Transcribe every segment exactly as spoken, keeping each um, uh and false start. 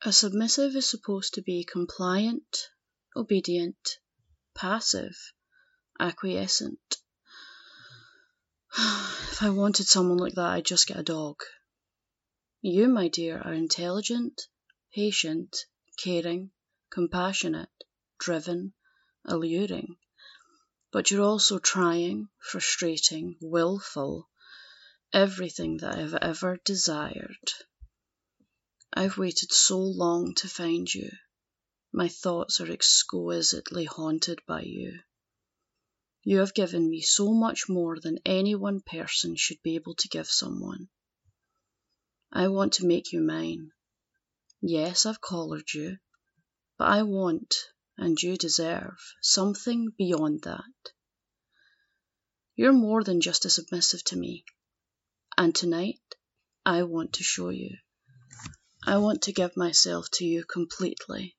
A submissive is supposed to be compliant, obedient, passive, acquiescent. If I wanted someone like that, I'd just get a dog. You, my dear, are intelligent, patient, caring, compassionate, driven, alluring. But you're also trying, frustrating, willful, everything that I've ever desired. I've waited so long to find you. My thoughts are exquisitely haunted by you. You have given me so much more than any one person should be able to give someone. I want to make you mine. Yes, I've collared you, but I want, and you deserve, something beyond that. You're more than just a submissive to me, and tonight I want to show you. I want to give myself to you completely.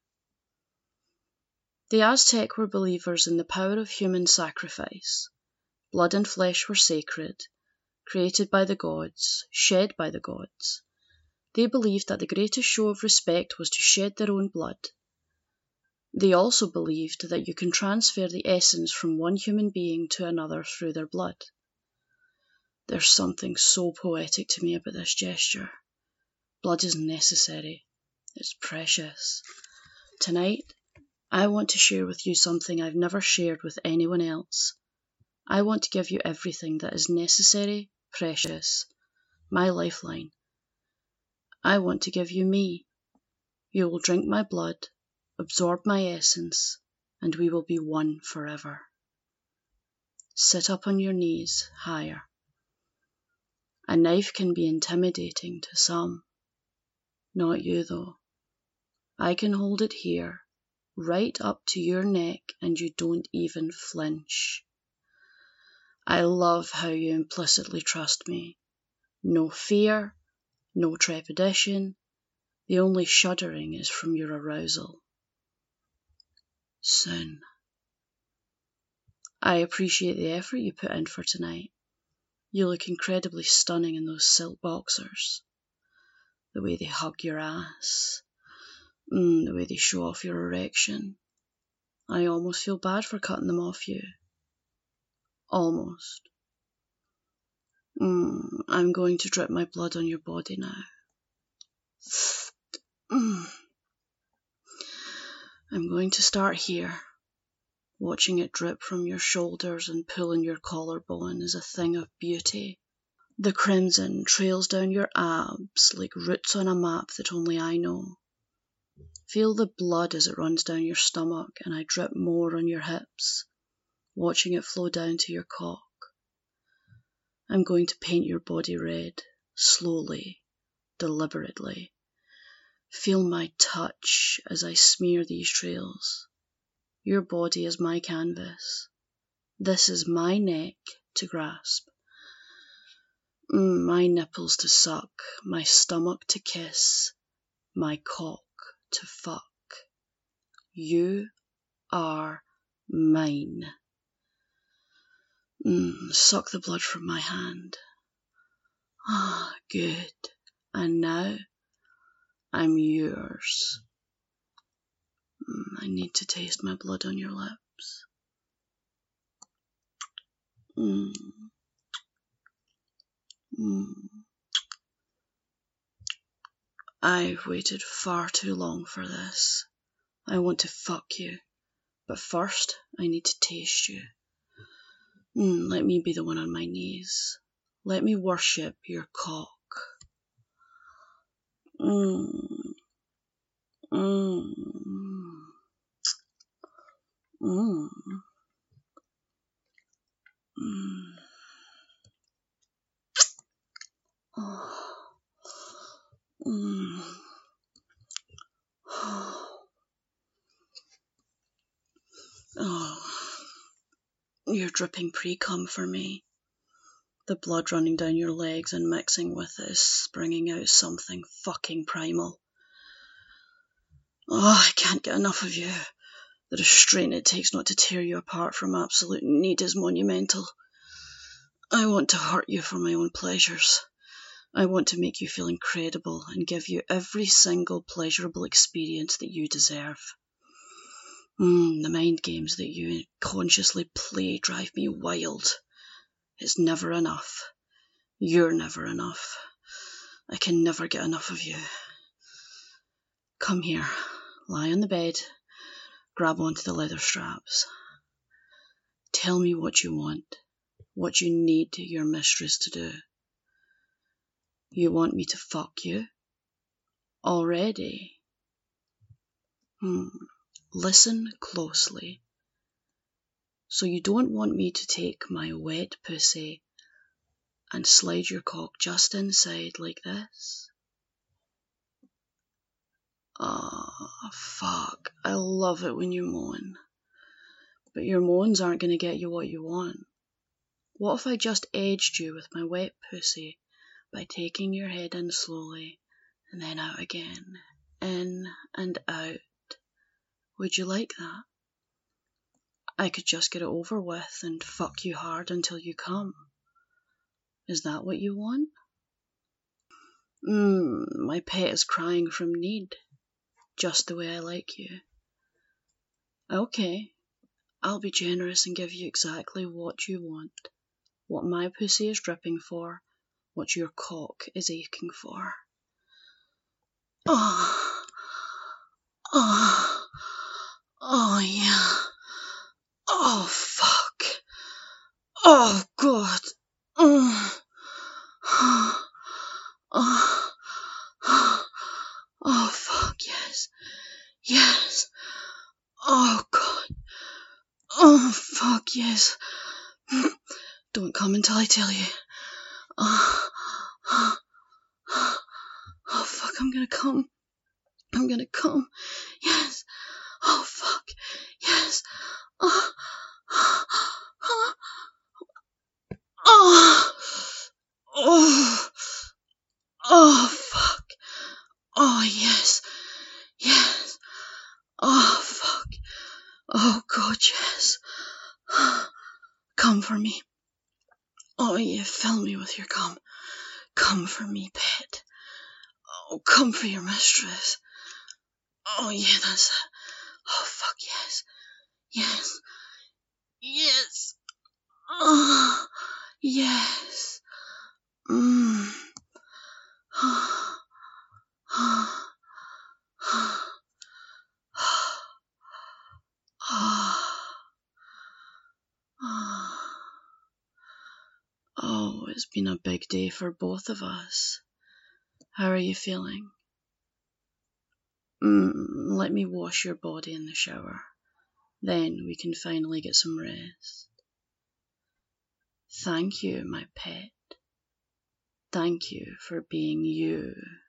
The Aztec were believers in the power of human sacrifice. Blood and flesh were sacred, created by the gods, shed by the gods. They believed that the greatest show of respect was to shed their own blood. They also believed that you can transfer the essence from one human being to another through their blood. There's something so poetic to me about this gesture. Blood is necessary. It's precious. Tonight, I want to share with you something I've never shared with anyone else. I want to give you everything that is necessary, precious, my lifeline. I want to give you me. You will drink my blood, absorb my essence, and we will be one forever. Sit up on your knees, higher. A knife can be intimidating to some. Not you, though. I can hold it here, right up to your neck, and you don't even flinch. I love how you implicitly trust me. No fear, no trepidation. The only shuddering is from your arousal. Soon. I appreciate the effort you put in for tonight. You look incredibly stunning in those silk boxers. The way they hug your ass. Mm, the way they show off your erection. I almost feel bad for cutting them off you. Almost. Mm, I'm going to drip my blood on your body now. Mm. I'm going to start here. Watching it drip from your shoulders and pulling your collarbone is a thing of beauty. The crimson trails down your abs like roots on a map that only I know. Feel the blood as it runs down your stomach, and I drip more on your hips, watching it flow down to your cock. I'm going to paint your body red, slowly, deliberately. Feel my touch as I smear these trails. Your body is my canvas. This is my neck to grasp. Mm, my nipples to suck, my stomach to kiss, my cock to fuck. You are mine. Mm, suck the blood from my hand. Ah, good. And now, I'm yours. Mm, I need to taste my blood on your lips. Mm. Mm. I've waited far too long for this. I want to fuck you, but first I need to taste you. Mm, let me be the one on my knees. Let me worship your cock. Mm. Mm. Mm. Mm. Oh. Mm. Oh. You're dripping pre-cum for me. The blood running down your legs and mixing with it is bringing out something fucking primal. Oh, I can't get enough of you. The restraint it takes not to tear you apart from absolute need is monumental. I want to hurt you for my own pleasures. I want to make you feel incredible and give you every single pleasurable experience that you deserve. Mm, the mind games that you consciously play drive me wild. It's never enough. You're never enough. I can never get enough of you. Come here, lie on the bed, grab onto the leather straps. Tell me what you want, what you need your mistress to do. You want me to fuck you? Already? Hmm. Listen closely. So you don't want me to take my wet pussy and slide your cock just inside like this? Ah, oh, fuck. I love it when you moan. But your moans aren't going to get you what you want. What if I just edged you with my wet pussy by taking your head in slowly and then out again, in and out? Would you like that? I could just get it over with and fuck you hard until you come. Is that what you want? Mmm, my pet is crying from need, just the way I like you. Okay, I'll be generous and give you exactly what you want, what my pussy is dripping for, what your cock is aching for. Oh, oh, oh yeah. Oh, fuck. Oh, God. Oh, oh, oh, oh, fuck, yes. Yes. Oh, God. Oh, fuck, yes. Don't come until I tell you. Oh, oh, oh, oh fuck, I'm gonna come. I'm gonna come. Yes. Oh, fuck. Yes. Oh, oh, oh, oh, oh, oh, fuck. Oh, yes. Yes. Oh, fuck. Oh, God, yes. Come for me. Oh, yeah, fill me with your cum. Come for me, pet. Oh, come for your mistress. Oh, yeah, that's it. Oh, fuck, yes. Yes. Yes. Oh, yes. Mmm. Oh, oh, oh, oh. Oh, it's been a big day for both of us. How are you feeling? Mm, let me wash your body in the shower. Then we can finally get some rest. Thank you, my pet. Thank you for being you.